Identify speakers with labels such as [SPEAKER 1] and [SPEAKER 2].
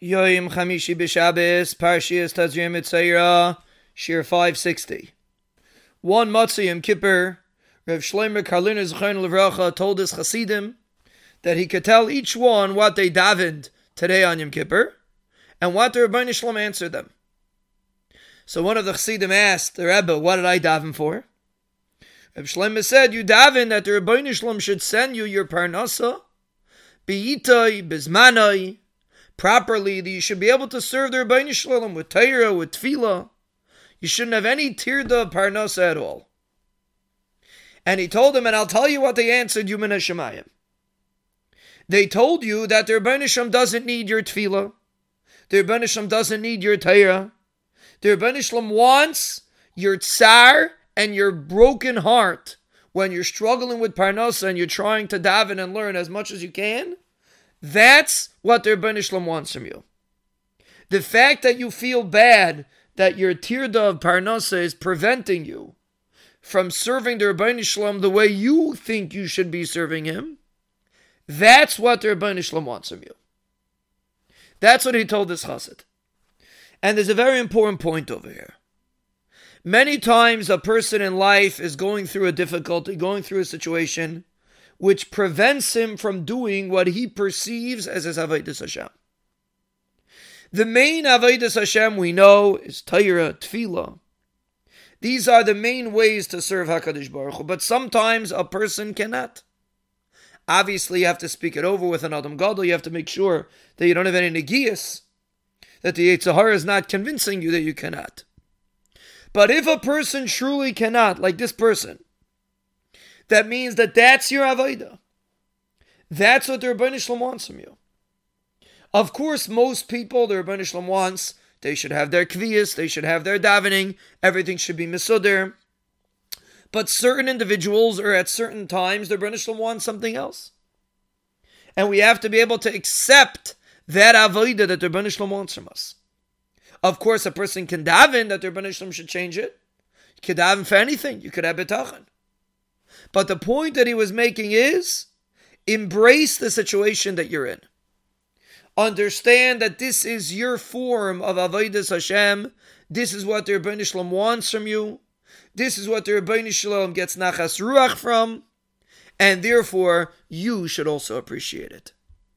[SPEAKER 1] Yoim Chamishi B'Shabbos, Parshias Tazria Mitzayra, Shir 560. One Matzah Yom Kippur, Rav Shlomo Karliner Zechron Levracha told his Hasidim that he could tell each one what they davened today on Yom Kippur and what the Rebbeinu Shalom answered them. So one of the Hasidim asked the Rebbe, what did I daven for? Rav Shlomo said, you daven that the Rebbeinu Shalom should send you your parnasa, b'yitoi, bizmanoi, properly, that you should be able to serve the Rebbeinu Shalom with Torah, with Tefillah. You shouldn't have any tirda of parnasa at all. And he told them, and I'll tell you what they answered you min hashamayim. They told you that the Rebbeinu Shalom doesn't need your Tefillah. The Rebbeinu Shalom doesn't need your Torah. The Rebbeinu Shalom wants your tsar and your broken heart when you're struggling with parnasa and you're trying to daven and learn as much as you can. That's what the Rebbeinu Shalom wants from you. The fact that you feel bad that your tirda of parnasa is preventing you from serving the Rebbeinu Shalom the way you think you should be serving him, that's what the Rebbeinu Shalom wants from you. That's what he told this chassid. And there's a very important point over here. Many times a person in life is going through a difficulty, going through a situation which prevents him from doing what he perceives as his Avodas Hashem. The main Avodas Hashem we know is Torah, Tefillah. These are the main ways to serve HaKadosh Baruch Hu, but sometimes a person cannot. Obviously, you have to speak it over with an Adam Gadol. You have to make sure that you don't have any negias, that the Yetzer Hara is not convincing you that you cannot. But if a person truly cannot, like this person, that means that that's your Avodah. That's what the Rebbeinu Shalom wants from you. Of course, most people, the Rebbeinu Shalom wants, they should have their kviyas, they should have their davening, everything should be mesuder. But certain individuals, or at certain times, the Rebbeinu Shalom wants something else. And we have to be able to accept that Avodah that the Rebbeinu Shalom wants from us. Of course, a person can daven that the Rebbeinu Shalom should change it. You can daven for anything. You could have bitachon. But the point that he was making is, embrace the situation that you're in. Understand that this is your form of Avodas Hashem. This is what the Rebbeinu Shalom wants from you. This is what the Rebbeinu Shalom gets nachas ruach from. And therefore, you should also appreciate it.